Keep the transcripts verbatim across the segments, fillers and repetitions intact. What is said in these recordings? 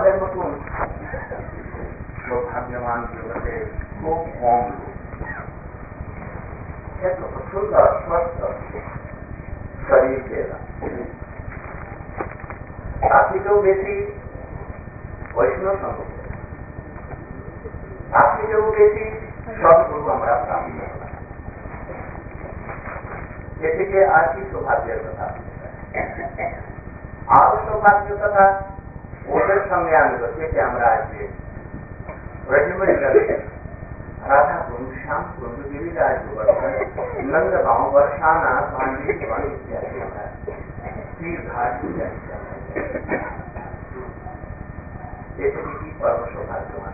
আমাদের মতন সৌভাগ্যবান জগতে খুব কম এত সুন্দর স্वस्थ শরীর পেলা তার থেকেও বেশি বৈষ্ণব সঙ্গ তার থেকেও বেশি সদ্গুরু আমরা প্রাপ্ত হলাম। এ থেকে আর কি সৌভাগ্যের কথা, আরো সৌভাগ্য কথা ওদের সঙ্গে আমি রয়েছে। আমরা আজকে राधा कुंड श्याम कुंड गिरिराज गोवर्धन नंद गांव वर्षाना पांडी वन इत्यादि तीर घाट इत्यादि की परम सौभाग्यवान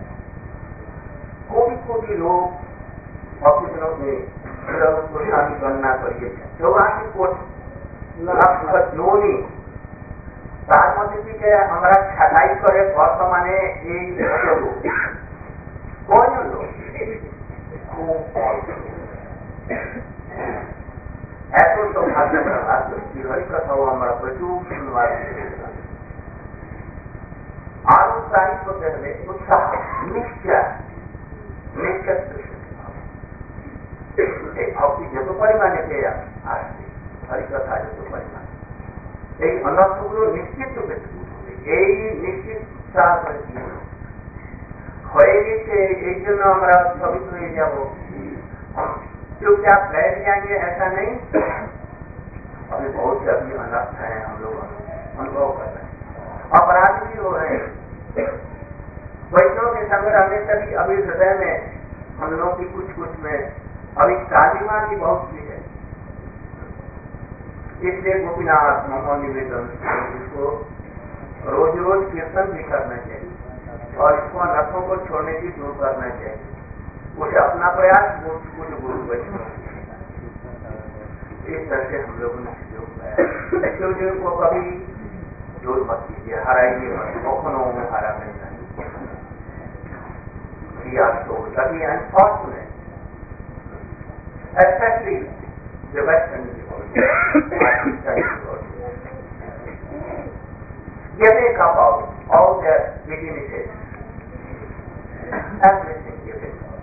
कोटि कोटि लोग भक्तजनों में प्रसादी गणना करिए चौरासी कोटि लक्ष जोनी তার মধ্যে থেকে আমরা ছাঁটাই করে বর্তমানে এই কয়জন লোক খুব এত সৌভাগ্য বিহারী কথাও আমরা প্রচুর শুনবার আরো উৎসাহিত করতে হলে উৎসাহ নিশ্চয় নিশ্চয় এই ভক্তি যত পরিমাণে পেয়ে আসছে হরিকথা যত পরিমাণে এই অনর্থগুলো নিশ্চিত রূপে এই নিশ্চিত হয়ে গেছে। এই জন্য আমরা স্থগিত হয়ে যাব, चुपचाप बैठ जाएंगे ऐसा नहीं। अभी बहुत से अभी अनर्थ है, हम लोग अनुभव कर रहे हैं, अपराध भी हो रहे हैं। वैष्णव के संग रहने तभी अभी हृदय में हम लोग की कुछ कुछ में अभी कालिमा की बहुत चीज है। इसलिए गोपीनाथ ममो निवेदन इसको रोज रोज कीर्तन भी करना चाहिए और इसको अनर्थों को छोड़ने की दूर करना चाहिए। कुछ अपना प्रयास कुछ गुरु वैष्णव इस तरह से हम लोगों ने सहयोग किया। को कभी दूर मत कीजिए, हराइए मत, कखनों में हरा नहीं तभी unfortunate especially the Western people giving up all, all their dignities, everything giving up,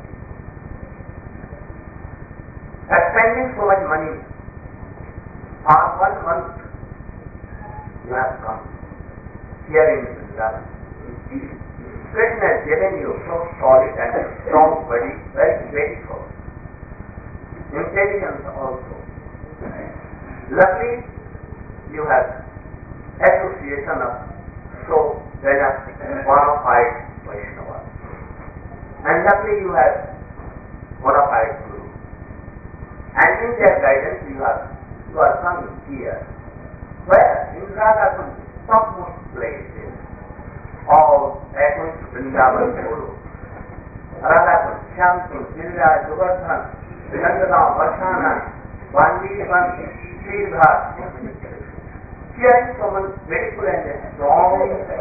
spending so much money for one month. You have come here in Punjab. Krishna has given you so solid and strong body, very grateful. Intelligence also. Luckily, you have association of so dynastic, bona fide Vaishnavas. And luckily you have bona fide Guru. And in their guidance you are, you are coming here. Where? In Radhakund, topmost places. All echoing to Vrindavan Guru. Radhakund, Shamkund, Giriraj, Govardhan, Nandagaon, Varshana, Vandivan, Sridhar. Here is someone very good and strong.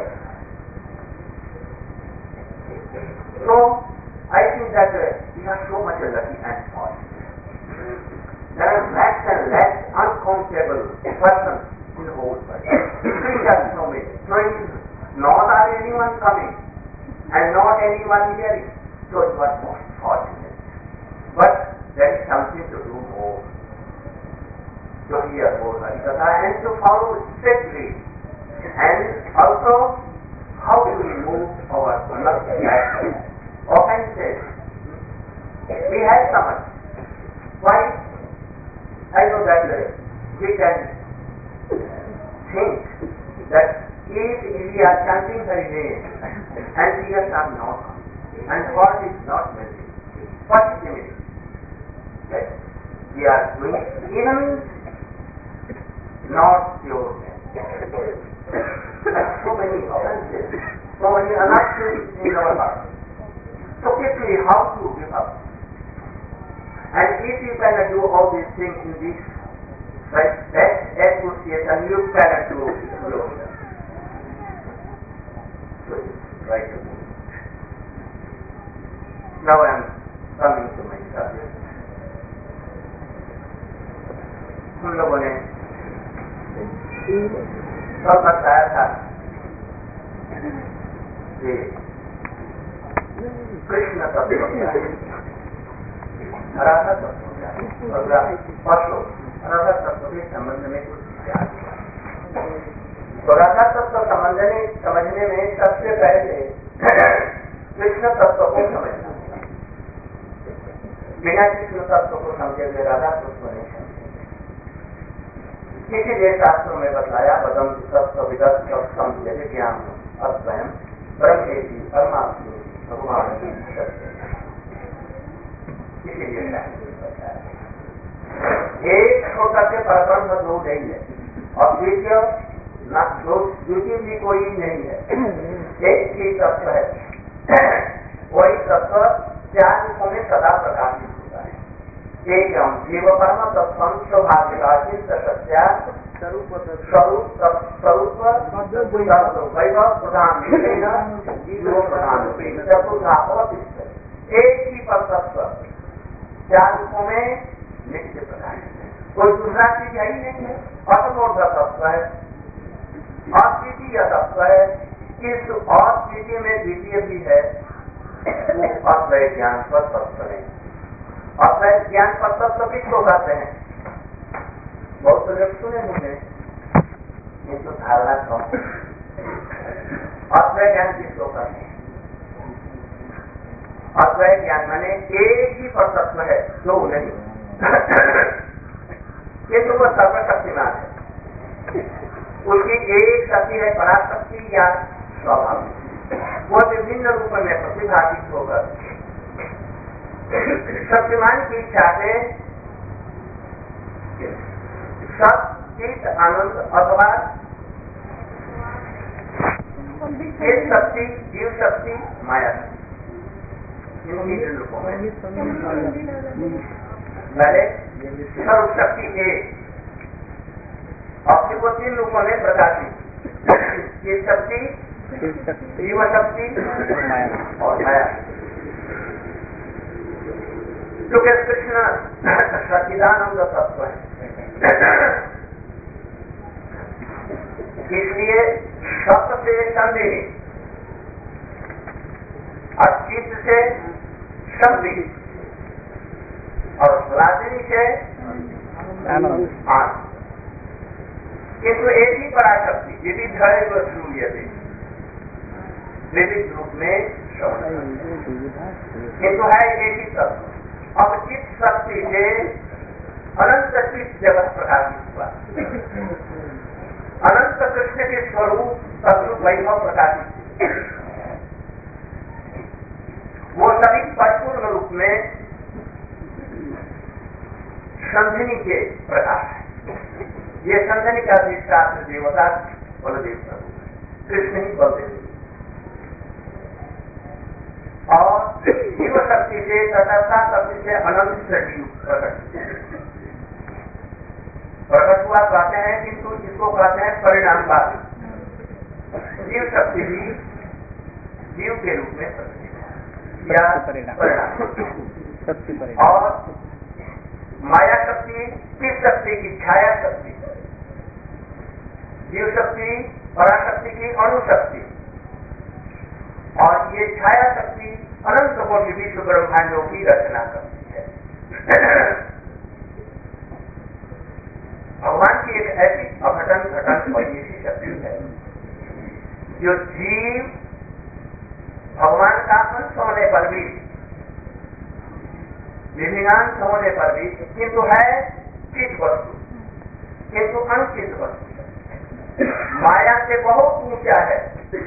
So, I think that uh, we are so much lucky and fortunate. There are lakhs and lakhs uncountable persons in the whole world. Doing that so many. Trains, not are anyone coming and not anyone hearing. So it was most fortunate. But there is something to do more. To hear more Harikatha and to follow strictly. And also how to remove our offenses. We have so much. Why? I know that uh, we can think that if we are chanting her name and tears are not and heart is not melting, what is the meaning? That we are doing even not pure. So many offenses, so many unactions in our heart. So quickly, how to give up? And if you cannot do all these things in this right, best association, you cannot do it alone. So try to do it. Now I am coming to my subject. हम लोगों ने सब बताया था से कृष्ण तत्व क्या है, राधा तत्व क्या है, पशु राधा तत्व के संबंध में कुछ विचार। तो राधा तत्व समझने समझने में सबसे पहले कृष्ण तत्व को समझना, बिना कृष्ण तत्व को समझे हुए राधा तत्व नहीं समझे। इसीलिए शास्त्रों में बताया बदम तत्व विदत सब समझे ज्ञान अद्वयम ब्रह्मेति परमात्मा भगवान की सत्य। इसीलिए बताया एक छोटा से परब्रह्म दो नहीं है और द्वितीय न दो द्वितीय भी कोई नहीं है, एक ही तत्व है। वही तत्व चार रूपों में सदा प्रकाशित होता है। एक जीव परम तत्व सौभाग्यवाची सत्या स्वरूप स्वरूप वैभव प्रधान जीव प्रधान चतुर्था अवशिष्ट एक ही पर तत्व चार रूपों में नित्य प्रकाशित है। कोई दूसरा चीज है ही नहीं है। अतमोर्ध तत्व है, अद्वितीय तत्व है, इस और द्वितीय में द्वितीय भी है, वो अद्वैत ज्ञान पर तत्व है। अद्वैत ज्ञान पर तत्व किसको कहते हैं? बहुत लोग सुने मुझे, ये तो धारणा कम। अद्वैत ज्ञान किसको कहते हैं? अद्वैत ज्ञान माने एक ही पर तत्व है, दो नहीं। ये तो वो सर्वशक्तिमान है, उसकी एक शक्ति है पराशक्ति या स्वाभाविक, वो विभिन्न रूप में प्रतिभागित होकर शक्तिमान की इच्छा से सब चित आनंद अथवा चित शक्ति जीव शक्ति माया शक्ति इन तीन रूपों में पहले सर्व शक्ति एक अपने को तीन रूपों में प्रकाशित चित शक्ति जीव शक्ति और माया। क्योंकि कृष्ण सच्चिदानंद तत्व है, इसलिए सत्य से संदेह और चित्त से शक्ति और राजनी से आनंद। किंतु एक ही पराशक्ति विविध है वो सूर्य भी विविध रूप में किंतु है एक ही तत्व। अब चित्त शक्ति से अनंत चित्त जगत प्रकाशित हुआ, अनंत कृष्ण के स्वरूप तद्रूप वैभव प्रकाशित, वो सभी परिपूर्ण रूप में संधिनी के प्रकाश है। ये संधिनी का अधिष्ठात्र देवता बलदेव प्रभु, कृष्ण ही बलदेव और जीव शक्ति से तथा शक्ति से अनंत से जीव प्रकट प्रकट हुआ कहते हैं, किंतु जिसको कहते हैं परिणामवादी। जीव शक्ति भी जीव के रूप में प्रकट या परिणाम और माया शक्ति किस शक्ति की? छाया शक्ति। जीव शक्ति पराशक्ति की अणुशक्ति और ये छाया शक्ति अनंत कोटि विश्व ब्रह्मांडों की रचना करती है। भगवान की एक ऐसी अघटन घटन और ऐसी शक्ति है जो जीव भगवान का अंश होने पर भी, विभिन्नांश होने पर भी, किंतु है चित वस्तु, किंतु अणुचित वस्तु, माया से बहुत ऊंचा है।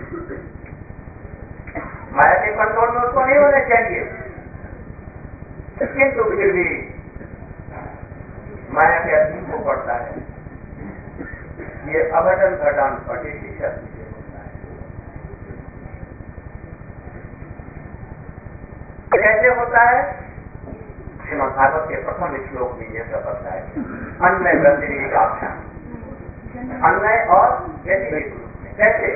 माया के कंट्रोल में उसको नहीं होने चाहिए, किंतु फिर भी माया के अधीन को पड़ता है। ये अघटन घटन पटी की शक्ति से होता है। कैसे होता है? श्रीमद् भागवत के प्रथम श्लोक में यह सब बताया है। अन्य व्यतिरिक्त आख्यान, अन्य और व्यतिरिक्त रूप में कैसे?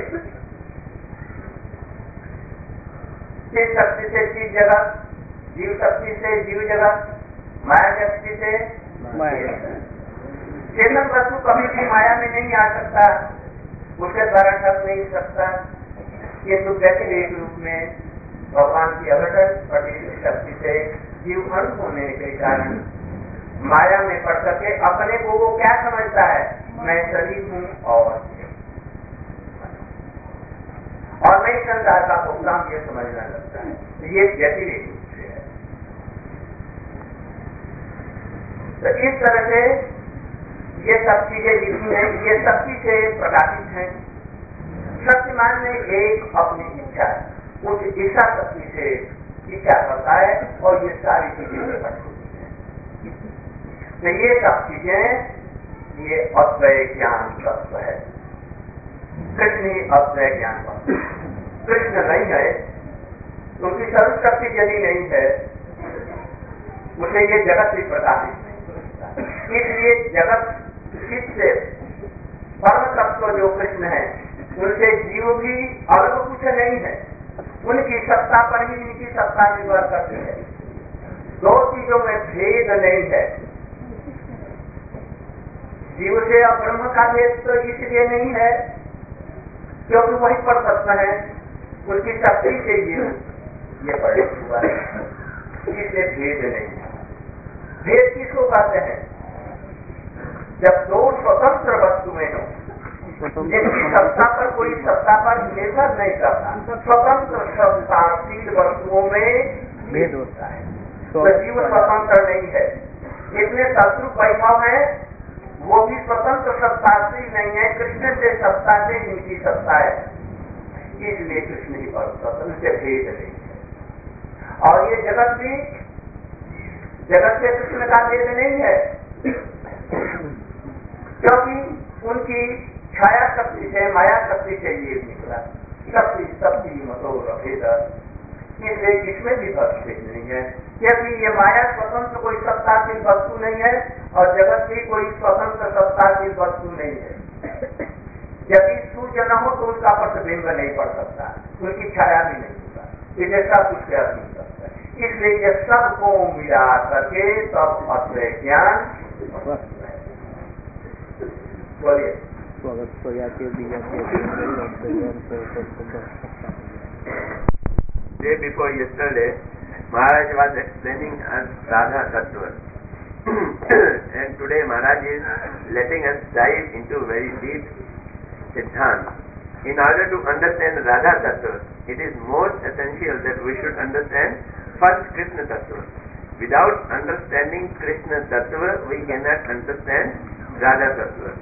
चित शक्ति से चित जगत, जीव शक्ति से जीव जगत, माया शक्ति से चेतन वस्तु कभी भी माया में नहीं आ सकता, उसके द्वारा ढक नहीं सकता, किंतु व्यतिरेक रूप में भगवान की अवतरण प्रतिष्ठित शक्ति से जीव अंत होने के कारण माया में पड़ करके अपने को वो क्या समझता है, मैं शरीर हूँ और और मैं संसार का प्रोग्राम ये समझना लगता है। ये व्यतिरेक रूप से है। तो इस तरह से ये सब चीजें लिखी हैं, ये सब चीजें प्रकाशित हैं। शक्तिमान ने एक अपनी इच्छा, उस इच्छा शक्ति से इच्छा करता है और ये सारी चीजें प्रकट होती हैं। तो ये सब चीजें ये अद्वैय ज्ञान तत्व है। कृष्ण ही अद्वैय ज्ञान तत्व। कृष्ण नहीं है, उनकी सर्व शक्ति यदि नहीं है, उसे ये जगत भी प्रकाशित नहीं होता। इसलिए जगत से परम तत्व जो कृष्ण है, उनसे जीव भी अलग कुछ नहीं है। उनकी सत्ता पर ही इनकी सत्ता निर्भर करती है। दो चीजों में भेद नहीं है। जीव से और ब्रह्म का भेद तो इसलिए नहीं है क्योंकि वही पर तत्व है, उनकी शक्ति से ये ये पड़े हुआ है, इसलिए भेद नहीं है। भेद किसको कहते हैं? जब दो स्वतंत्र वस्तुएं हो जिनकी सत्ता पर कोई सत्ता पर निर्भर नहीं करता, स्वतंत्र सत्ताशील वस्तुओं में भेद होता है। तो जीव स्वतंत्र नहीं है, इसलिए शत्रु वैभव है, वो भी स्वतंत्र सत्ताशील नहीं है। कृष्ण से सत्ता से इनकी सत्ता है, इसलिए कृष्ण ही पर स्वतंत्र भेद नहीं है। और ये जगत भी जगत से कृष्ण का भेद नहीं है, क्योंकि उनकी छाया शक्ति से, माया शक्ति से ये निकला। शक्ति शक्ति मतलब भेद, इसलिए इसमें भी भेद नहीं है, क्योंकि ये माया स्वतंत्र कोई सत्ताशील वस्तु नहीं है और जगत भी कोई स्वतंत्र सत्ताशील वस्तु नहीं है। यदि सूर्य न हो तो उसका प्रतिबिंब नहीं पड़ सकता, उनकी छाया भी नहीं होगा, इसे सब कुछ कह नहीं सकता। इसलिए ये सबको मिला करके तब अद्वैय ज्ञान। बोलिए। Day before yesterday, Maharaj was explaining us Radha Tattva. And today Maharaj is letting us dive into very deep Siddhant. In order to understand Radha Tattva, it is most essential that we should understand first Krishna Tattva. Without understanding Krishna Tattva, we cannot understand Radha Tattva.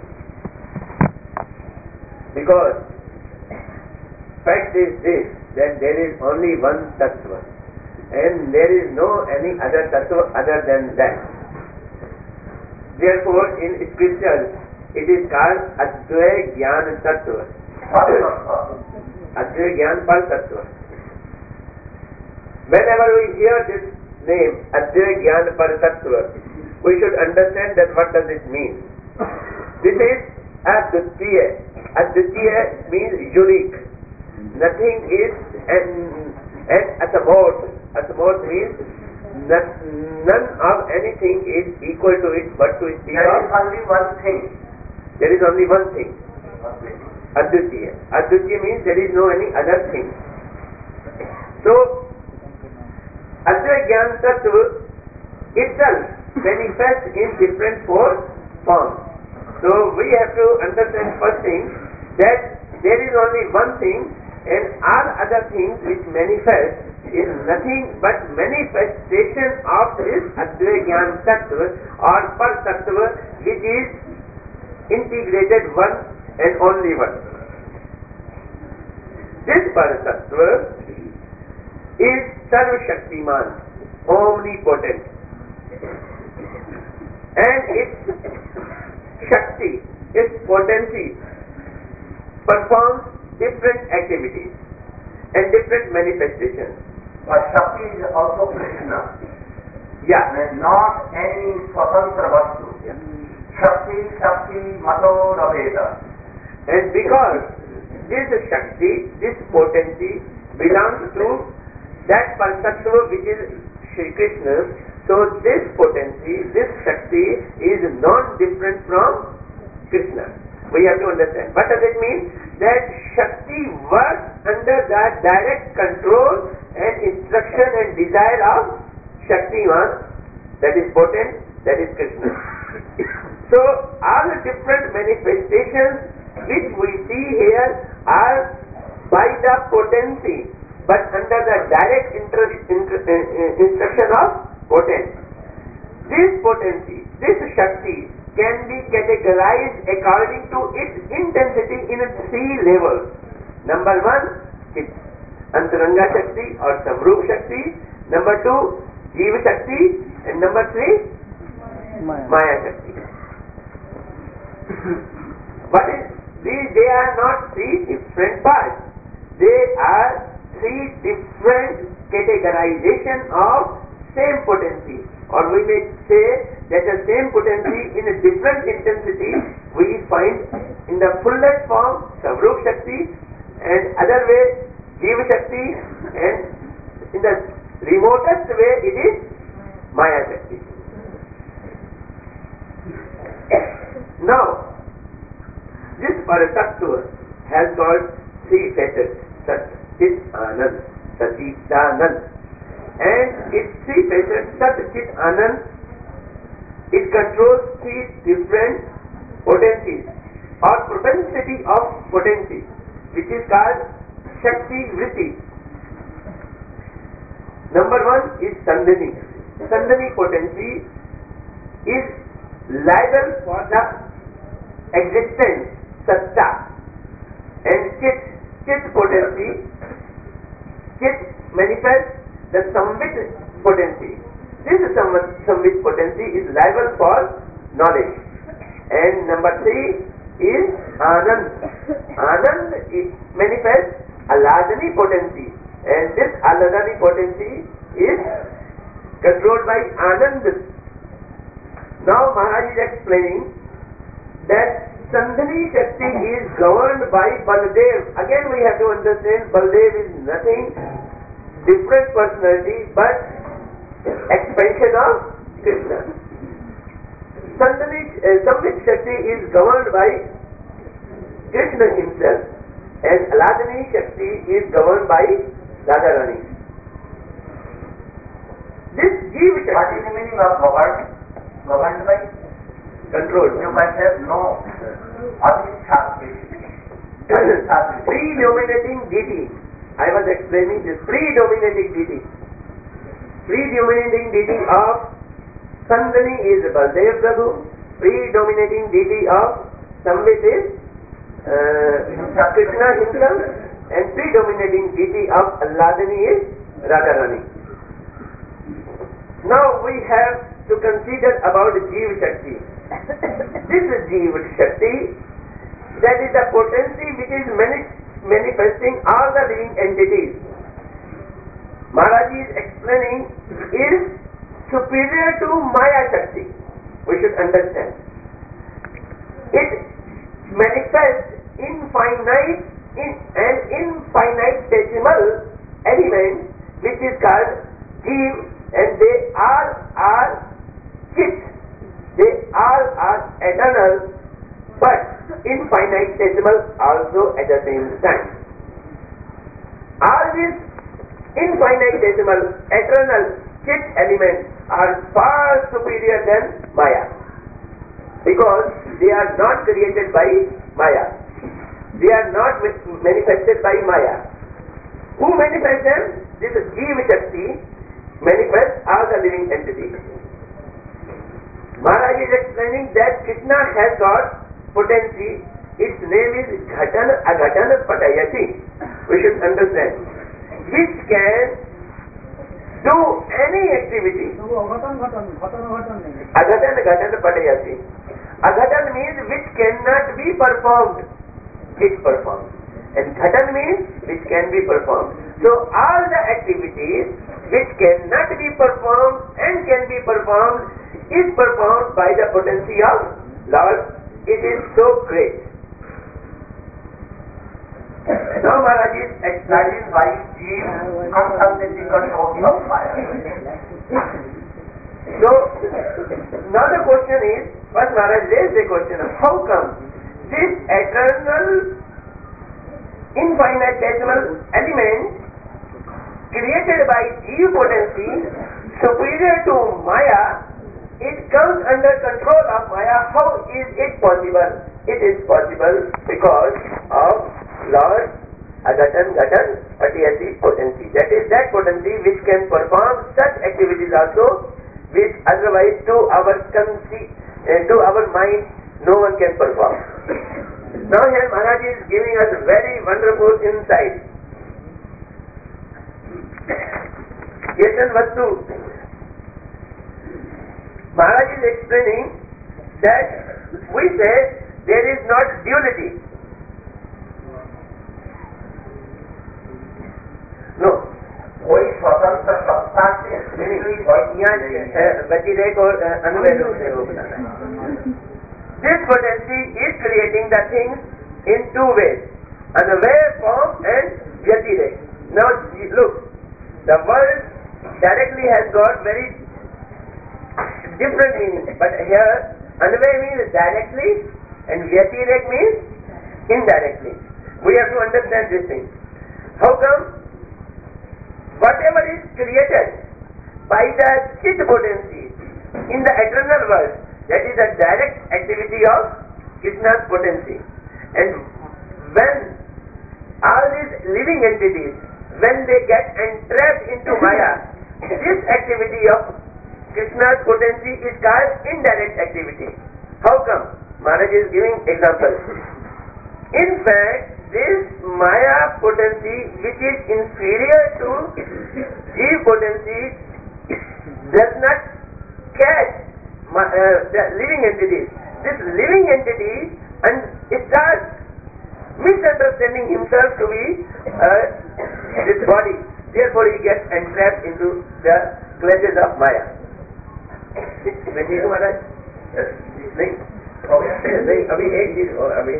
Because fact is this, that there is only one Tattva and there is no any other Tattva other than that. Therefore, in scriptures, it is called Advaya Jnana Tattva. Advaya Jnana Par Tattva. Whenever we hear this name, Advaya Jnana Par Tattva, we should understand that what does it mean. This is Advaya. Advaya means unique. Nothing is and and asamort. Asamort means none, none of anything is equal to it, but to speak there of is only one thing. There is only one thing. Advaya. Advaya means there is no any other thing. So Advaya Jnana Tattva itself manifests in different four forms. So we have to understand first thing that there is only one thing and all other things which manifest is nothing but manifestation of this Advaya Jnana Tattva or Par Tattva, which is integrated one and only one. This Par Tattva is Sarva Shaktiman, omnipotent, and its Shakti, its potency performs different activities and different manifestations. But Shakti is also Krishna. Yeah. And not any Swatantra Vastu. Yeah. Shakti, Shakti, Mato, Raveda. And because this Shakti, this potency belongs to that Paratatva which is Shri Krishna, so this potency, this Shakti is not different from Krishna. We have to understand. What does it mean? that Shakti works under the direct control and instruction and desire of Shaktiman, that is potent, that is Krishna. So all the different manifestations which we see here are by the potency, but under the direct inter- inter- uh, instruction of potent. This potency, this Shakti, can be categorized according to its intensity in three levels. Number one, Chit, Antaranga Shakti or Samrup Shakti. Number two, Jiva Shakti. And number three, Maya, Maya Shakti. But it, these, they are not three different parts. They are three different categorization of same potency. Or we may say that the same potency in a different intensity we find in the fullest form Samrup Shakti, and other way Jiva Shakti, and in the remotest way it is Maya Shakti. Now, this Paratattva has got three facets: Sat, Chit, Anand, Satitanand. And its three facets, Sat, Chit, Anand, it controls three different potencies or propensity of potency, which is called Shakti Vritti. Number one is Sandhani. Sandhani potency is liable for the existence, Satta. And Chit, Chit potency, Chit manifests the Samvit potency. This Samvit potency is liable for knowledge. And number three is Anand. Anand it manifests Aladani potency. And this Aladani potency is controlled by Anand. Now Maharaj is explaining that Sandhani Shakti is governed by Baldev. Again we have to understand Baldev is nothing different personality but expansion of Krishna. Sandhani, uh, Samvit Shakti is governed by Krishna himself, and Aladani Shakti is governed by Radharani. This Jiva Shakti, what is the meaning of governed? Governed by? Controlled. You might have no. What is Shakti? Predominating deity. I was explaining this predominating deity. Predominating deity of Sandhani is Baldev Prabhu. Predominating deity of Samvit is uh, Krishna himself. And predominating deity of Alladani is Radharani. Now we have to consider about Jiva Shakti. This Jiva Shakti, that is the potency which is manifest manifesting all the living entities. Maharaj is explaining is superior to Maya Shakti. We should understand. It manifests infinite in an infinitesimal element which is called Jiv, and they all are Chit. They all are eternal, but infinitesimal also at the same time. All these infinitesimal, eternal Chit elements are far superior than Maya, because they are not created by Maya. They are not manifested by Maya. Who manifests them? This Jiva Shakti manifests all the living entities. Maharaj is explaining that Krishna has got potency. Its name is Ghatan Aghatan Patayati. We should understand. Which can do any activity. Aghatan Aghatan Patayati. Aghatan means which cannot be performed. It performs. And Ghatan means which can be performed. So all the activities which cannot be performed and can be performed is performed by the potency of Lord. It is so great. Now Maharaj is explaining why Jeev consulted the control of fire. So now the question is, first Maharaj raised the question of how come this eternal infinitesimal element created by Jiva potency superior to Maya, it comes under control of Maya. How is it possible? It is possible because of Lord Agatan Gatan Patiyati potency. That is that potency which can perform such activities also which otherwise to our conceit, uh, to our mind no one can perform. Now here Maharaj is giving us very wonderful insight. Ketan Vastu, Maharaj is explaining that we say there is not duality. No. कोई स्वतंत्र सत्ता से यहाँ व्यतिरेक और अनुवैध से वो बताना है. This potency is creating the things in two ways, unaware form and vyatirek. Now look, the word directly has got very different meanings, but here unaware means directly and vyatirek means indirectly. We have to understand this thing. How come? Whatever is created by the chit potency in the eternal world, that is a direct activity of Krishna's potency. And when all these living entities, when they get entrapped into Maya, this activity of Krishna's potency is called indirect activity. How come? Maharaj is giving examples. In fact, this Maya potency, which is inferior to Jiva potency, does not catch uh, the living entities. This living entity and starts misunderstanding himself to be uh, this body. Therefore, he gets entrapped into the clutches of Maya. नहीं महाराज नहीं नहीं अभी एक चीज और अभी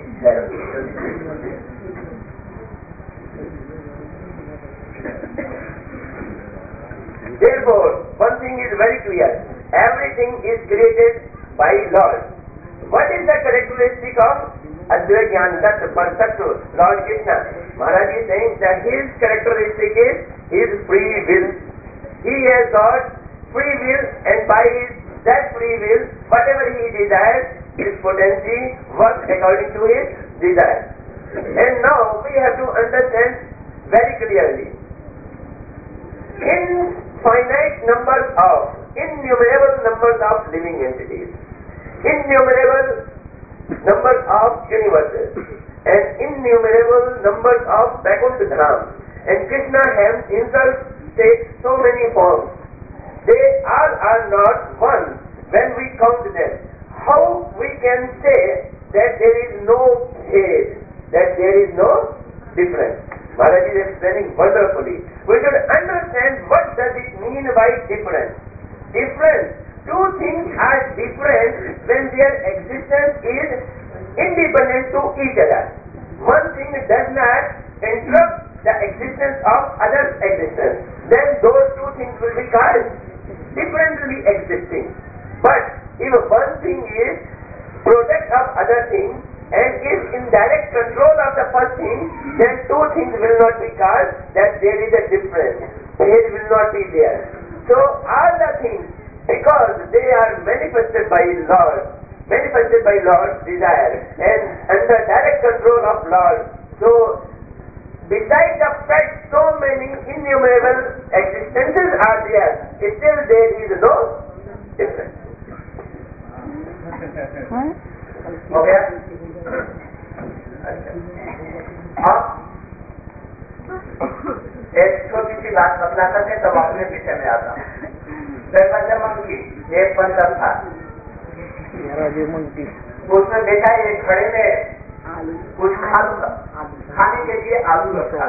Therefore, one thing is very clear. Everything is created by Lord. What is the characteristic of Advaita Jnana Tattva Parsattu, Lord Krishna? Maharaj is saying that his characteristic is his free will. He has got free will, and by his that free will, whatever he desires, his potency works according to his desire. And now we have to understand very clearly. Infinite numbers of, innumerable numbers of living entities, innumerable numbers of universes, and innumerable numbers of Vaikuntha Dham. And Krishna himself takes so many forms. They all are not one when we count them. How we can say that there is no hate, that there is no difference? Maharaj is explaining wonderfully. We should understand what does it mean by difference. Difference. Two things are different when their existence is independent to each other. One thing does not interrupt the existence of other existence. Then those two things will be called differently existing. But if one thing is product of other things and is in direct control of the first thing, then two things will not be called that there is a difference. It will not be there. So all the things, because they are manifested by Lord, manifested by Lord's desire and under direct control of Lord. So besides the fact so many innumerable existences are there, still there is no difference. हो गया? अब एक छोटी सी बात बतला करके तब अपने विषय में आता हूँ. की एक बंदर था, उसने देखा एक घड़े में कुछ खा लूंगा, खाने के लिए आलू रखा.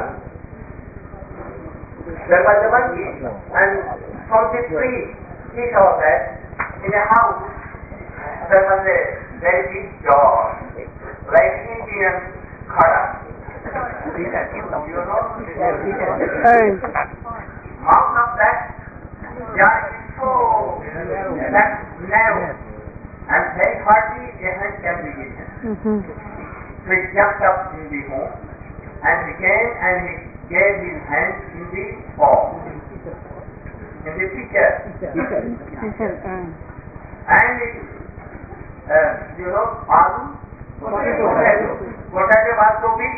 की and from the tree he saw that in a house there was a very big door like Indian khada. You know, mouth of that jar is so that narrow and very hardly a hand can be eaten. So it jumped up in the home and he came and he gave his hand in the paw, in the teacher, and he, uh, you know, aloo, potato, potato was so big,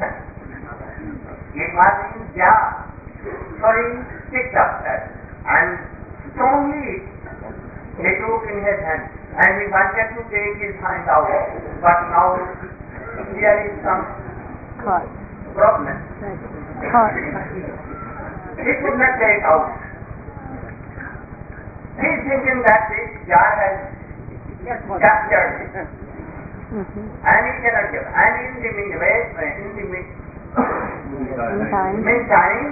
it was in jar, so he picked up that, and strongly he took in his hand, and he wanted to take his hand out, but now here is some problem. He could not take out. He is thinking that this jar has captured it, and he cannot get. And in the meanwhile, in the meantime,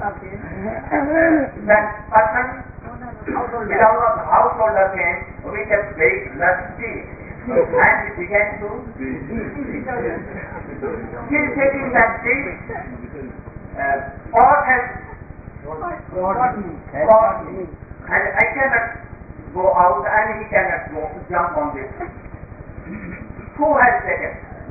that person without a householder came with a big lusty, and he began to. He is taking that big uh, pot has pot, and I cannot go out, and he cannot go jump on this. Who has taken?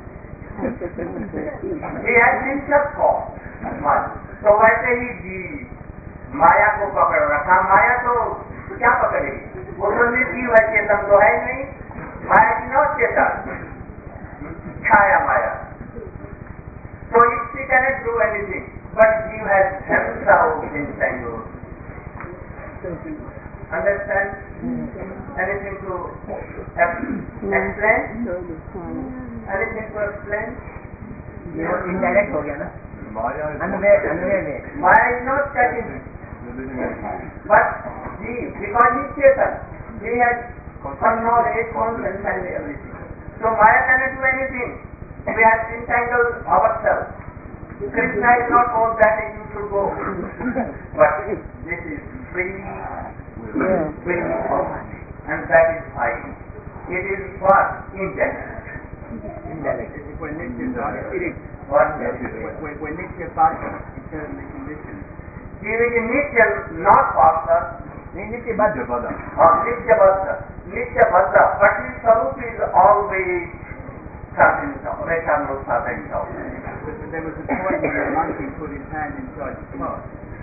He has been just caught. तो वैसे ही जी माया को पकड़ रखा. माया तो क्या पकड़ेगी? वो तो निर्जीव है, चेतन तो है नहीं. माया की नॉट चेतन, छाया माया. So she cannot do anything, but Jeev has himself entangled. Understand? Anything to explain? Anything to explain? Indirect हो गया ना? Unaware, unaware में. Maya is not touching it, but Jeev, because he is Chetan, he has some knowledge, conscience and everything. So Maya cannot do anything. We have entangled ourselves. Krishna is not all that you should go, but this is free, free, and that is fine. It is what? Indirect. Indirect. When nature is spirit, What? when, when nature passes, eternally conditioned. Jeev is Nitya, not Pastor, नहीं नित्य बाध्य or Nitya Bhadra. Nitya Bhadra, but his Sarup is always certain, eternal certain. There was a point when the monkey put his hand inside the pot.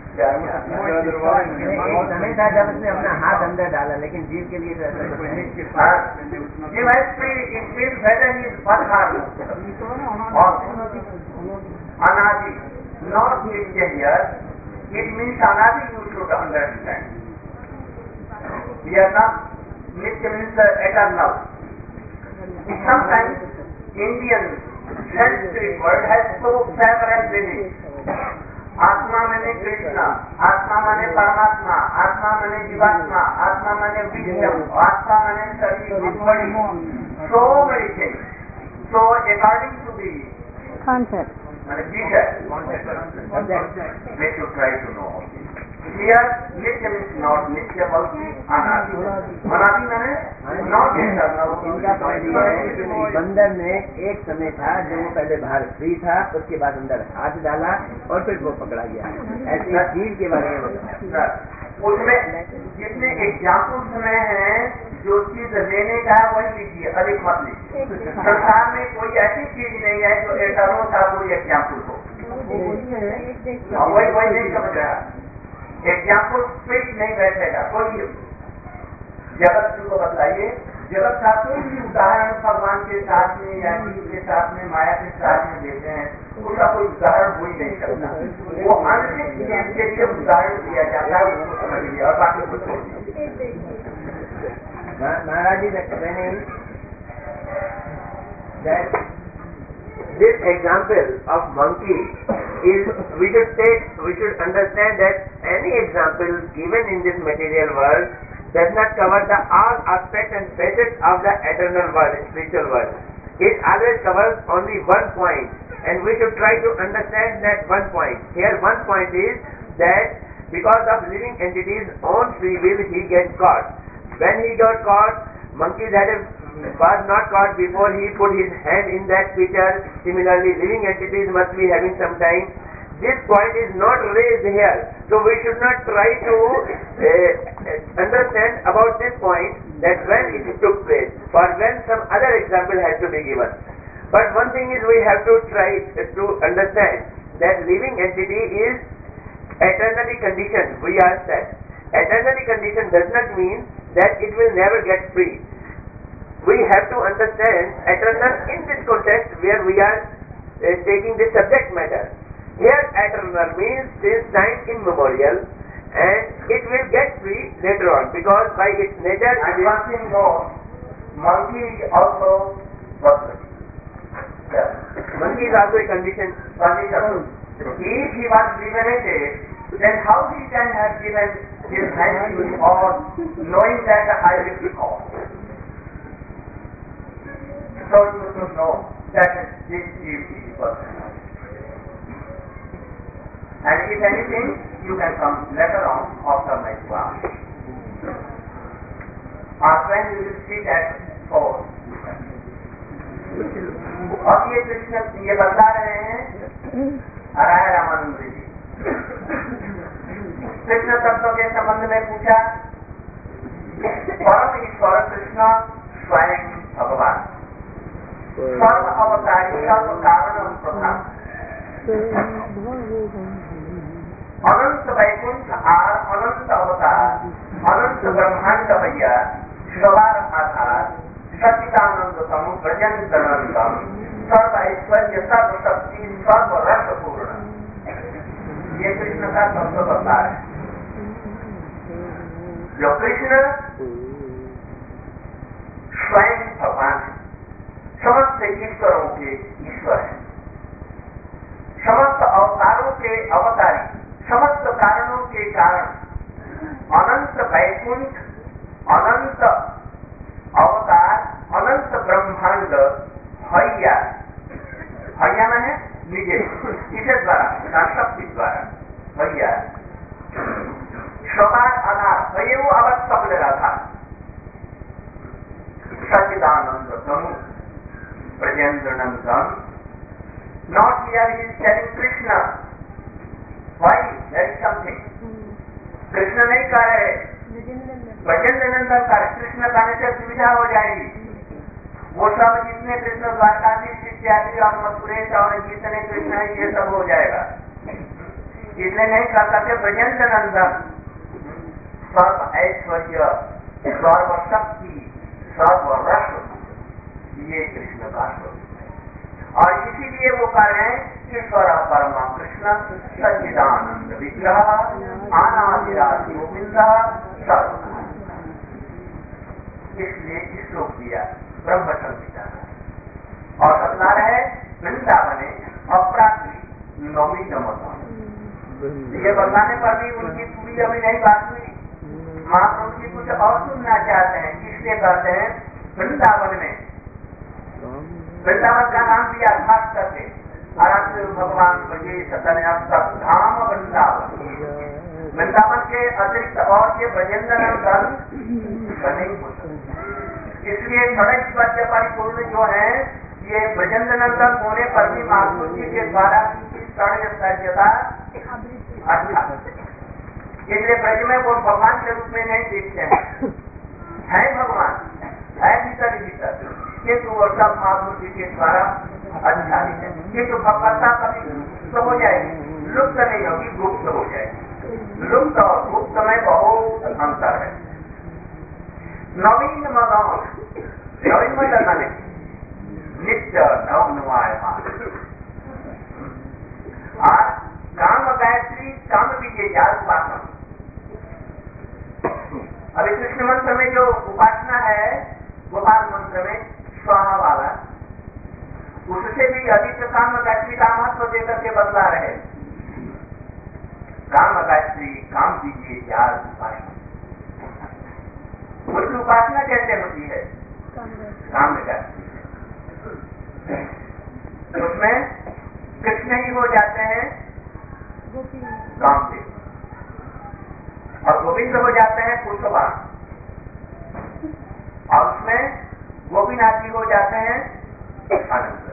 समय था जब उसने अपना हाथ अंदर डाला, लेकिन जीव के लिए तो ऐसा कुछ When नहीं. nature passes, and there was nothing. Jeev has free, it means whether he is Padhar or Anadi, not Nitya here. It means Anadi you should understand. We are not, Nitya means the eternal. Sometimes Indian Sanskrit word has so several meanings. आत्मा माने कृष्ण, आत्मा माने परमात्मा, आत्मा माने जीवात्मा, आत्मा माने विद्यम, आत्मा माने शरीर, body, so many things. So according to the concept, माने विषय, they should try to know. Here, Nitya means not Nitya, balki Anadi. Anadi माने not eternal. इनका पॉइंट ये है कि बंदर में एक समय था जब वो पहले बाहर फ्री था, उसके बाद अंदर हाथ डाला और फिर वो पकड़ा गया. ऐसे जीव के बारे में बताया. उसमें जितने एग्जाम्पल्स में हैं, जो चीज लेने का है वही लीजिए, अधिक मत लीजिए. संसार में कोई ऐसी चीज नहीं है जो एटर्नल का कोई एग्जाम्पल हो. वही वही नहीं समझ रहा. एग्जाम्पल फिट नहीं बैठेगा. कोई जगत को बतलाइए, जगत का कोई भी उदाहरण भगवान के साथ में या जीव के साथ में, माया के साथ में देते हैं, उसका कोई उदाहरण हो ही नहीं सकता. वो आंतरिक चीज के लिए उदाहरण दिया जाता है, उसको समझिए और बाकी कुछ छोड़ दीजिए. महाराज जी explaining that this example of monkey is, we should take, we should understand that any example given in this material world does not cover the all aspects and facets of the eternal world, spiritual world. It always covers only one point, and we should try to understand that one point. Here one point is that because of living entities' own free will, he gets caught. When he got caught, monkeys had a, was not caught before he put his hand in that pitcher. Similarly, living entities must be having some time. This point is not raised here, so we should not try to uh, understand about this point that when it took place, or when some other example has to be given. But one thing is we have to try to understand that living entity is eternally conditioned. We are said. Eternally conditioned does not mean that it will never get free. We have to understand eternal in this context where we are uh, taking the subject matter. Here eternal means since time immemorial, and it will get free later on because by its nature And it is. one thing more, monkey also was yes. Monkey is also a condition. Condition. If he was liberated, then how he can have given his hand to the or knowing that I will be caught? So you should know that this is the person. And if anything, you can come later on after my class. Or when you will sit at four. और ये कृष्ण ये बता रहे हैं राय रामानंद जी कृष्ण तत्व के संबंध में पूछा। परम ईश्वर कृष्ण स्वयं भगवान सर्व अवतारी सर्व कारण प्रधान अनंत वैकुंठ आर अनंत अवतार अनंत ब्रह्मांड भैया सवार आधार सचिदानंद तम ब्रजंतनंदम सर्व ऐश्वर्य सर्व शक्ति सर्व रस पूर्ण। ये कृष्ण का तत्व बता है। जो कृष्ण स्वयं भगवान समस्त ईश्वरों के ईश्वर है, समस्त अवतारों के अवतारी, समस्त कारणों के कारण, अनंत वैकुंठ, अनंत अवतार, अनंत ब्रह्मांड हैया हैया माने निजे किसे द्वारा शक्ति द्वारा हैया सवार आधार है वो अवध सबले रहा सचिदानंद तमु ब्रजेंद्र नंदन। Not here he is telling Krishna why there is something. Krishna नहीं कह रहे ब्रजेंद्र नंदन का कृष्ण कहने से सुविधा हो जाएगी। वो सब जितने कृष्ण द्वारकाधीश इत्यादि और मथुरेश और जितने कृष्ण है ये सब हो जाएगा। इसलिए नहीं कह सकते ब्रजेंद्र नंदन सर्व ऐश्वर्य सर्व शक्ति सर्व रस ये कृष्ण का स्वरूप। और इसीलिए वो कह रहे हैं ईश्वर परमा कृष्ण सच्चिदानंद विग्रह आनादिरादि गोविंद सर्व। इसलिए इस श्लोक दिया ब्रह्म संहिता और बतला रहे वृंदावने अपराधी नौमी नमक। ये बताने पर भी उनकी पूरी अभी नहीं बात हुई। महाप्रभु जी कुछ और सुनना चाहते हैं, इसलिए कहते हैं वृंदावन में। वृंदावन का नाम दिया खास करके आराध्य भगवान ब्रजे सतनया धाम वृंदावन। वृंदावन के अतिरिक्त और ये ब्रजेंद्र नंदन नहीं हो सकते। इसलिए सड़क पद्य परिपूर्ण जो है ये ब्रजेंद्र नंदन होने पर भी महाप्रभु जी के द्वारा उनकी सड़क सज्जता अच्छा। इसलिए ब्रज में वो भगवान के रूप में नहीं देखते हैं, है भगवान है भीतर भीतर, किंतु वो सब महाप्रभु जी के द्वारा आच्छादित है। किंतु भगवत्ता कभी तो हो जाएगी, लुप्त नहीं होगी, गुप्त हो जाएगी। लुप्त और गुप्त में बहुत अंतर है। नवीन मदन नवीन मदन में नित्य नवनवायमान और काम गायत्री काम विजय उपासना। अभी कृष्ण मंत्र में जो उपासना है गोपाल मंत्र में स्वाहा वाला, उससे भी अधिक काम गायत्री का महत्व देकर के बतला रहे। काम गायत्री काम विजय चार उपासना। उसकी उपासना कैसे होती है? काम गायत्री। उसमें कृष्ण ही हो जाते हैं कामदेव और गोविंद हो जाते हैं पुष्पवान, और उसमें गोपीनाथ जी हो जाते हैं आनंद।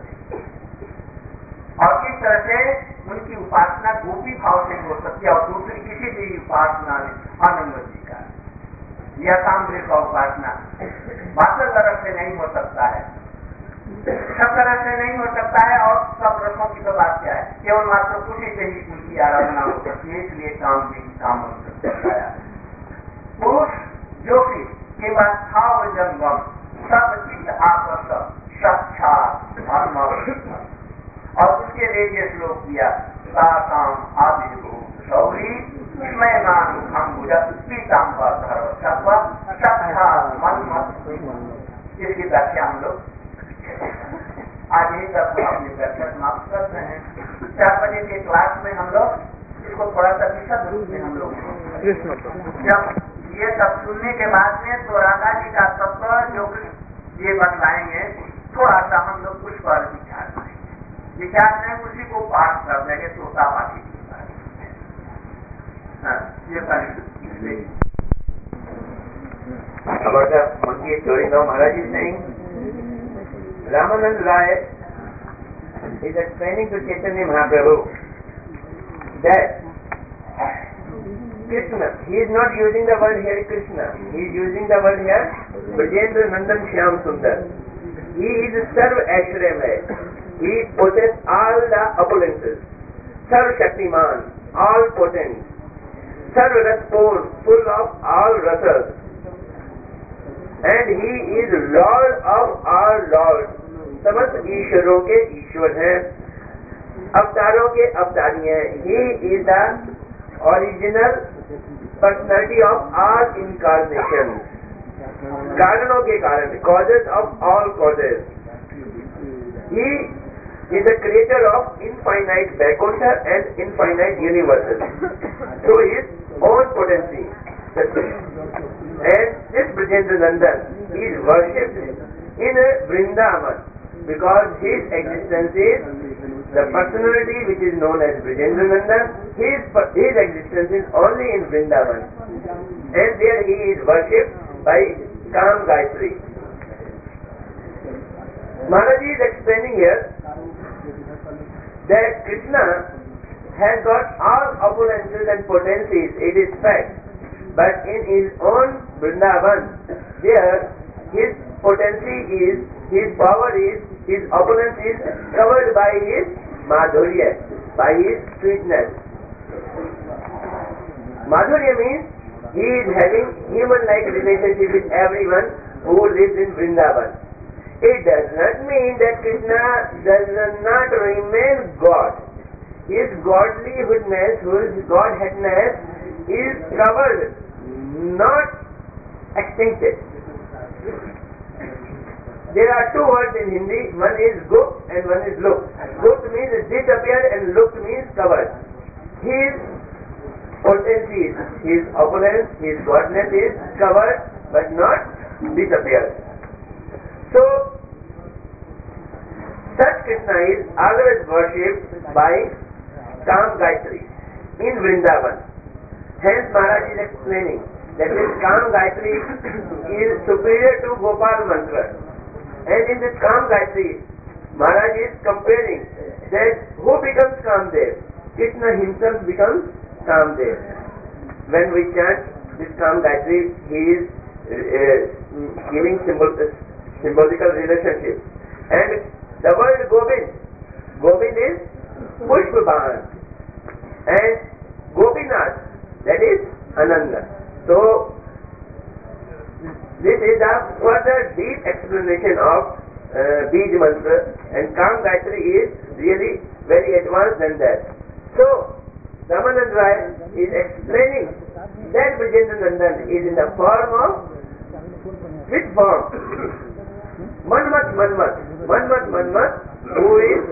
और इस तरह से उनकी उपासना गोपी भाव से हो सकती है और दूसरी किसी भी उपासना आनंद जी का या कामदेव का उपासना वास्तव तरफ से नहीं हो सकता है। सब तरह से नहीं हो सकता है और सब रसों की तो बात क्या है, केवल मात्र खुशी से ही उनकी आराधना हो सकती है, इसलिए काम भी काम हो सकता है। पुरुष जो कि केवल भाव जंगम सब चित्त आकर्ष साक्षात धर्म और उसके लिए ये श्लोक दिया काम आविर्भूत सौरी विस्मय मान अंबुज पीताम्बर धर्म सत्व साक्षात मन। इसकी व्याख्या हम लोग आज ही तक अपनी व्याख्या समाप्त करते हैं। चार बजे के क्लास में हम लोग इसको थोड़ा सा विशद रूप में हम लोग जब ये सब सुनने के बाद में तो राधा जी का तत्व जो ये बतलाएंगे थोड़ा सा हम लोग उस पर विचार करेंगे। विचार में उसी को पाठ कर देंगे तोता पाठी की ये इसलिए About the monkey story now, Maharaj is saying, Ramanand Rai is explaining to Chaitanya Mahaprabhu that Krishna, he is not using the word here Krishna, he is using the word here Brajendra Nandan Shyam Sundar. He is Sarv Aishwarya, he possesses all the opulences, Sarv Shaktiman, all potent, Sarv Raspurn, full of all rasas. And he is Lord of all lords. समस्त ईश्वरों के ईश्वर हैं, अवतारों के अवतारी हैं. He is the original personality of all incarnations. कारणों के कारण, causes of all causes. He is the creator of infinite Vaikuntha and infinite universes through his own potency. And this Brajendra Nandan is worshipped in Vrindavan because his existence is the personality which is known as Brajendra Nandan. His, his existence is only in Vrindavan, and there he is worshipped by Kam Gayatri. Maharaj is explaining here that Krishna has got all opulences and potencies, it is fact. But in his own Vrindavan, there his potency is, his power is, his opulence is covered by his madhurya, by his sweetness. Madhurya means he is having human-like relationship with everyone who lives in Vrindavan. It does not mean that Krishna does not remain God. His godlyhoodness, his godheadness is covered, not extincted. There are two words in Hindi, one is gupt and one is lupt. Gupt means disappeared and lupt means covered. His potency, his opulence, his godness is covered but not disappeared. So, such Krishna is always worshipped by Kam Gayatri in Vrindavan. Hence Maharaj is explaining that this Kam Gayatri is superior to Gopal Mantra. And in this Kam Gayatri, Maharaj is comparing that who becomes Kamdev? Krishna himself becomes Kamdev. When we chant this Kam Gayatri, he is uh, giving symbol, uh, symbolical relationship. And the word Govind, Govind is Pushpaban. And Gopinath, that is Ananda. So, this is a further deep explanation of uh, Bij Mantra, and Kam Gayatri is really very advanced than that. So, Ramanand Rai is explaining that Brajendra Nandan is in the form of which form? Manmat Manmat. Manmat Manmat, who is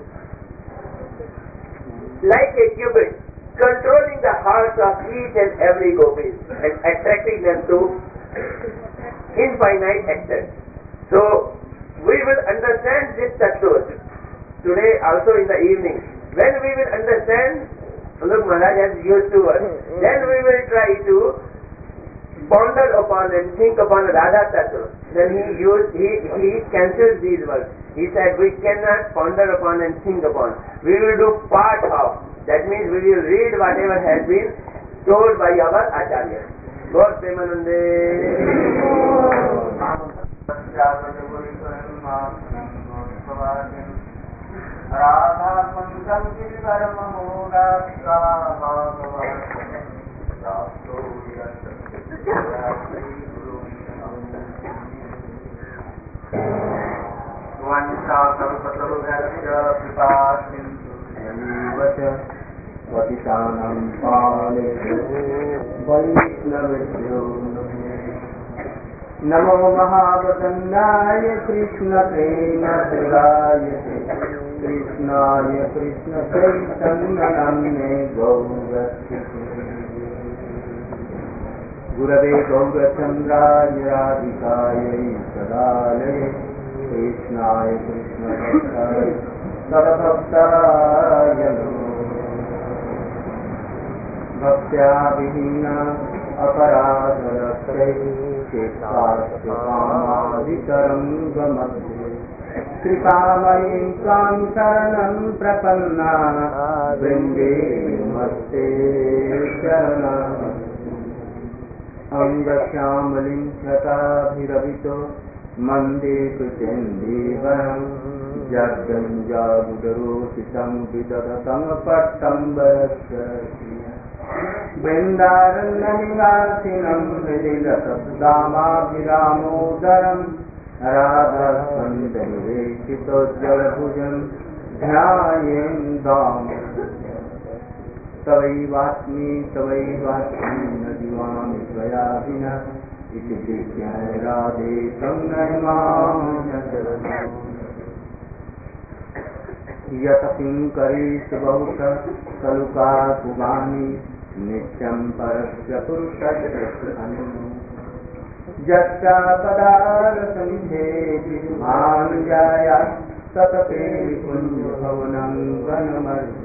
like a cupid, controlling the hearts of each and every gopis and attracting them to infinite extent. So, we will understand this tattva today also in the evening. When we will understand, look, Maharaj has used two words, then we will try to ponder upon and think upon Radha tattva. Then he used, he, he cancels these words. He said we cannot ponder upon and think upon. We will do part of. That means we will read whatever has been told by our Acharya. God Premanande. भाग्यम् Radha Kunzum Girivar महोदास्ता पतितानां पावनेभ्यो वैष्णवेभ्यो नमो महावदन्नाय कृष्णप्रेमभृगाय कृष्णाय कृष्णचैतन्यनाम्ने गौरक्षिते गुरवे गौरचन्द्राय राधिकायै सदालये कृष्णाय कृष्णभक्ताय सद्भक्ताय नमो भक्त्या विहीना अपराधरक्षै चेत्तास्त्वमादितरङ्गमध्ये कृपामयीं त्वां शरणं प्रपन्ना वृन्दे नमस्ते शरणम् अङ्गश्यामलिं शताभिरवितो मन्दे कृतेन्दीवरं जगञ्जागुडरोचितं विदधतं पट्टम्बरस्य वृन्दारण्यनिवासिनं हृदिलसद्दामाभिरामोदरं राधास्कन्दनिवेशितोज्ज्वलभुजं ध्यायेन् दामोदरम् तवैवास्मि तवैवास्मि न जीवामि त्वया विना इति विज्ञाय राधे तं नमां यत् किङ्करीष बहुशः कलुकाकुगानि नित्यं परस्य पुरुषस्य अनु यच्चापदारसन्धेति भानुजाया सतते कुञ्जभवनं वनमर्य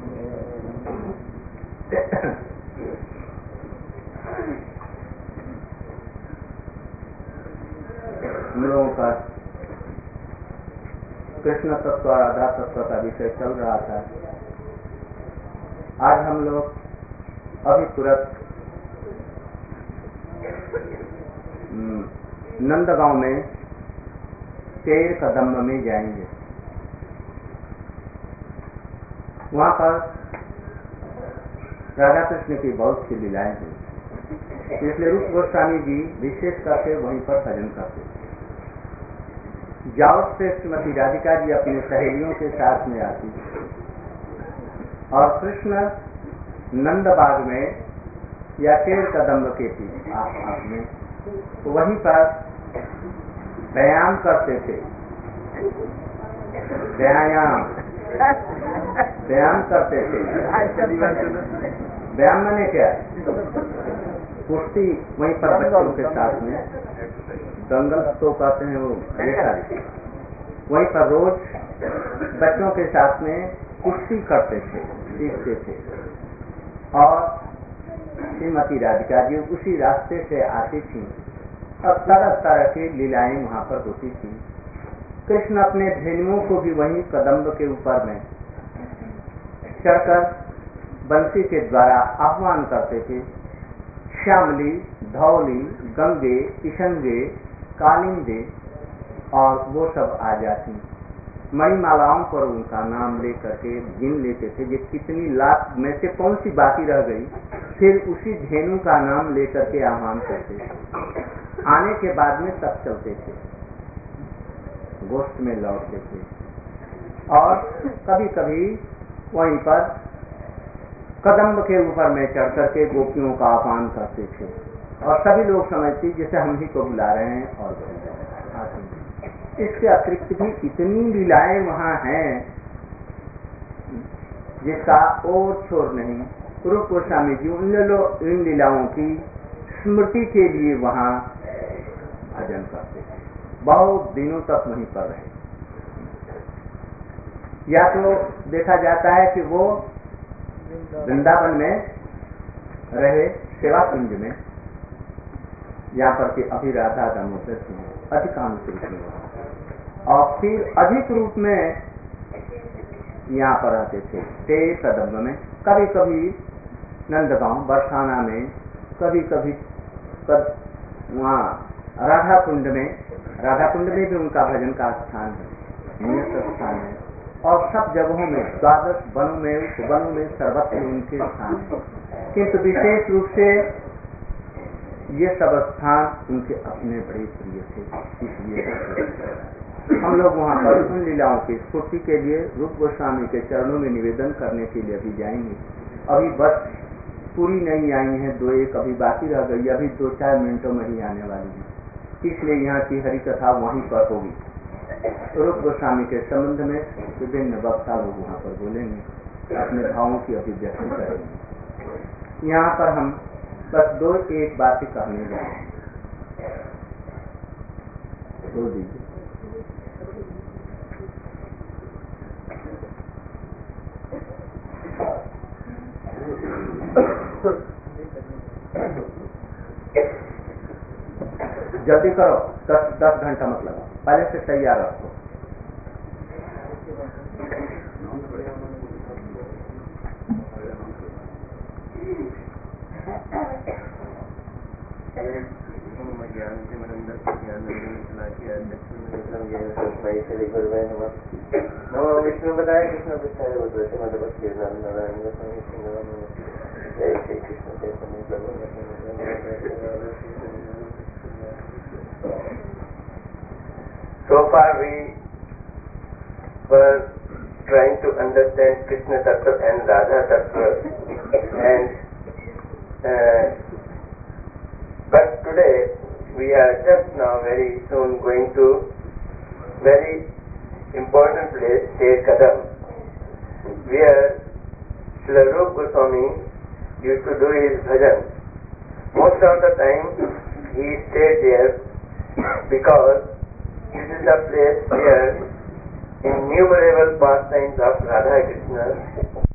हम लोगों का कृष्ण तत्व और राधा तत्व का विषय चल रहा था। आज हम लोग अभी तुरंत नंदगांव में तेर कदम्ब में जाएंगे। वहां पर राधा कृष्ण की बहुत सी लीलाएं हैं, इसलिए रूप गोस्वामी जी विशेष करके वहीं पर भजन करते। जाओ से श्रीमती राधिका जी अपनी सहेलियों के साथ में आती और कृष्ण नंद बाग में या केर कदम्ब के पीछे आस में वहीं पर व्यायाम करते थे। व्यायाम व्यायाम करते थे। व्यायाम मैंने क्या कुश्ती वहीं पर बच्चों के साथ में दंगल तो कहते हैं वो रेखा वहीं पर रोज बच्चों के साथ में कुश्ती करते थे, सीखते थे। और श्रीमती राधिका जी उसी रास्ते से आती थी और तरह तरह की लीलाएं वहां पर होती थी। कृष्ण अपने धेनुओं को भी वहीं कदम्ब के ऊपर में चढ़कर बंसी के द्वारा आह्वान करते थे। श्यामली, धौली, गंगे, किशनगे, कालिंदे और वो सब आ जाती। मणिमालाओं पर उनका नाम लेकर के गिन लेते थे कि कितनी लाख में से कौन सी बाकी रह गई, फिर उसी धेनु का नाम लेकर के आह्वान करते थे। आने के बाद में तब चलते थे, गोष्ठ में लौटते थे और कभी कभी वहीं पर कदम्ब के ऊपर में चढ़ करके गोपियों का आह्वान करते थे और सभी लोग समझते जैसे हम ही को बुला रहे हैं और इसके अतिरिक्त भी इतनी लीलाएं वहाँ हैं जिसका और छोर नहीं। रूप गोस्वामी जी उन इन लीलाओं की स्मृति के लिए वहाँ भजन करते थे, बहुत दिनों तक वहीं पर रहे। या तो देखा जाता है कि वो वृंदावन में रहे, सेवा कुंज में, यहाँ पर के अभी राधा दामोदर सिंह अधिकांश रूप में, और फिर अधिक रूप में यहाँ पर रहते थे तेर कदम्ब में, कभी कभी नंदगांव बरसाना में, कभी कभी कद, वहाँ राधा कुंड में। राधा कुंड में भी उनका भजन का स्थान है। नियत स्थान है, और सब जगहों में द्वादश वनों में वनों में सर्वत्र उनके स्थान है, किंतु विशेष रूप से ये सब स्थान उनके अपने बड़े प्रिय थे, इसलिए हम लोग वहाँ पर उन लीलाओं की स्फूर्ति के लिए रूप गोस्वामी के चरणों में निवेदन करने के लिए अभी जाएंगे। अभी बस पूरी नहीं आई है, दो एक अभी बाकी रह गई, अभी दो चार मिनटों में ही आने वाली है, इसलिए यहाँ की हरि कथा वहीं पर होगी। रूप गोस्वामी के संबंध में विभिन्न वक्ता लोग वहाँ पर बोलेंगे, अपने भावों की अभिव्यक्ति करेंगे। यहाँ पर हम बस दो एक बातें कहने जाएंगे। बोल दीजिए। जल्दी करो, दस दस घंटा मत लगाओ, पहले से तैयार रखो। विष्णु बताया कृष्ण विष्णु जय Shri Krishna So far we were trying to understand Krishna Tattva and Radha Tattva, and uh, but today we are just now very soon going to very important place, Sher Kadam, where Srila Rupa Goswami used to do his bhajan. Most of the time he stayed there because this is the place where innumerable pastimes of Radha Krishna